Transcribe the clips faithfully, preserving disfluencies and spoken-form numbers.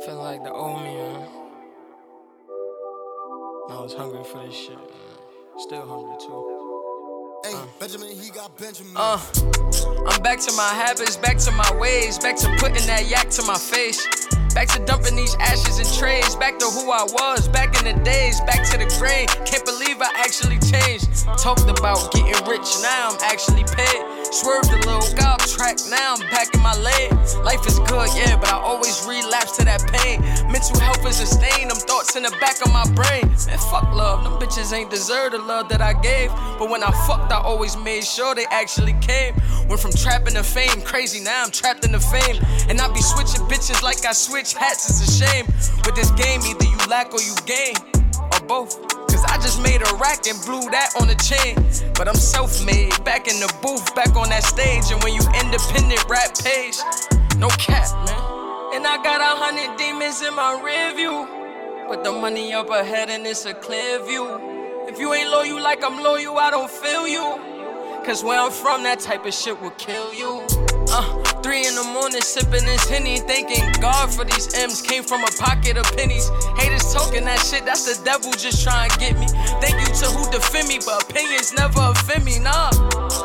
Feeling like the old me, man. I was hungry for this shit, man. Still hungry too. Hey, Uh. Benjamin, he got Benjamin. Uh, I'm back to my habits, back to my ways, back to putting that yak to my face. Back to dumping these ashes in trays, back to who I was, back in the days, back to the grain. Can't believe I actually changed. Talked about getting rich, now I'm actually paid. Swerved a little golf track, now I'm back in my lane. Life is good, yeah, but I always relapse to that pain. Mental health is a stain, them thoughts in the back of my brain. Man, fuck love, them bitches ain't deserve the love that I gave. But when I fucked, I always made sure they actually came. Went from trapping to fame, crazy, now I'm trapped in the fame. And I be switching bitches like I switch hats, it's a shame. With this game, either you lack or you gain, or both. Cause I just made a rack and blew that on the chain. But I'm self-made, back in the booth, back on that stage. And when you independent rap page, no cap, man. And I got a hundred demons in my rear view. Put the money up ahead and it's a clear view. If you ain't loyal like I'm loyal, I don't feel you. Cause where I'm from, that type of shit will kill you. Uh, three in the morning sipping this Henny, thanking God for these M's came from a pocket of pennies. Haters talking that shit, that's the devil just trying to get me. Thank you to who defend me, but opinions never offend me, nah.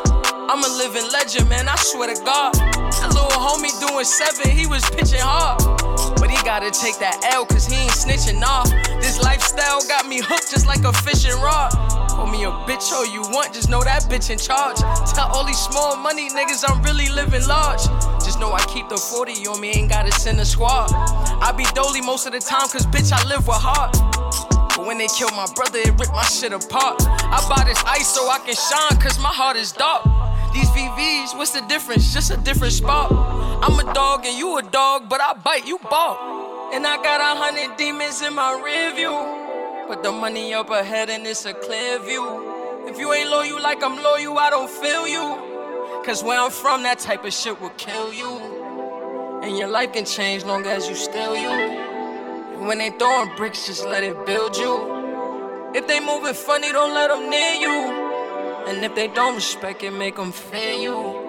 I'm a living legend, man, I swear to God. That little homie doing seven, he was pitching hard. But he gotta take that L, cause he ain't snitching off. This lifestyle got me hooked just like a fishing rod. Call me a bitch all you want, just know that bitch in charge. Tell all these small money niggas I'm really living large. Just know I keep the forty on me, ain't gotta send a squad. I be dolly most of the time, cause bitch I live with heart. But when they killed my brother, it ripped my shit apart. I buy this ice so I can shine, cause my heart is dark. These V Vs, what's the difference? Just a different spot. I'm a dog and you a dog, but I bite, you bark. And I got a hundred demons in my rear view. Put the money up ahead and it's a clear view. If you ain't loyal like I'm loyal, I don't feel you. Cause where I'm from, that type of shit will kill you. And your life can change long as you still you. And when they throwing bricks, just let it build you. If they moving funny, don't let them near you. And if they don't respect it, make them fear you.